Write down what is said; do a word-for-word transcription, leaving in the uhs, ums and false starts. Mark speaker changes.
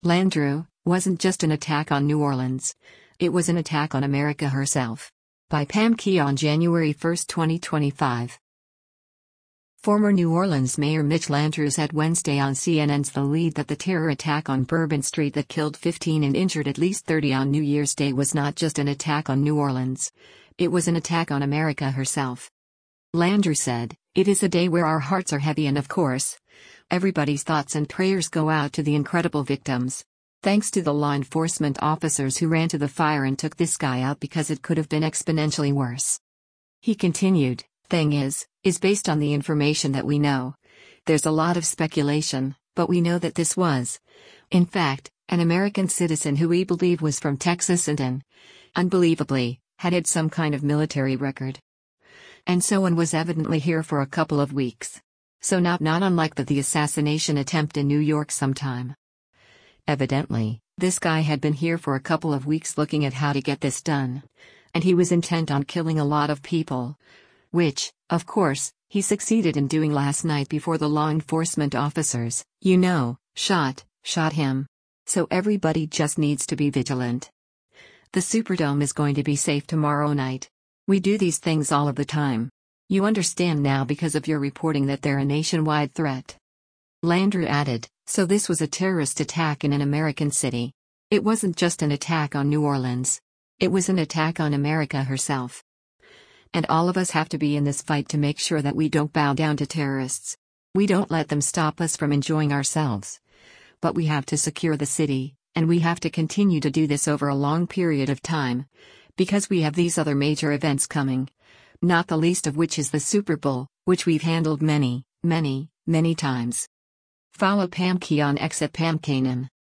Speaker 1: Landru wasn't just an attack on New Orleans. It was an attack on America herself. By Pam Key on January first, twenty twenty-five. Former New Orleans Mayor Mitch Landrieu said Wednesday on C N N's The Lead that the terror attack on Bourbon Street that killed fifteen and injured at least thirty on New Year's Day was not just an attack on New Orleans. It was an attack on America herself. Landrieu said, "It is a day where our hearts are heavy and of course, everybody's thoughts and prayers go out to the incredible victims. Thanks to the law enforcement officers who ran to the fire and took this guy out because it could have been exponentially worse." He continued, "Thing is, is based on the information that we know. There's a lot of speculation, but we know that this was, in fact, an American citizen who we believe was from Texas and an, unbelievably, had had some kind of military record. And so one was evidently here for a couple of weeks. So not not unlike the, the assassination attempt in New York sometime. Evidently, this guy had been here for a couple of weeks looking at how to get this done. And he was intent on killing a lot of people. Which, of course, he succeeded in doing last night before the law enforcement officers, you know, shot, shot him. So everybody just needs to be vigilant. The Superdome is going to be safe tomorrow night. We do these things all of the time. You understand now because of your reporting that they're a nationwide threat." Landrieu added, "So this was a terrorist attack in an American city. It wasn't just an attack on New Orleans. It was an attack on America herself. And all of us have to be in this fight to make sure that we don't bow down to terrorists. We don't let them stop us from enjoying ourselves. But we have to secure the city, and we have to continue to do this over a long period of time. Because we have these other major events coming. Not the least of which is the Super Bowl, which we've handled many, many, many times." Follow Pam Key on X at Pam Kanan.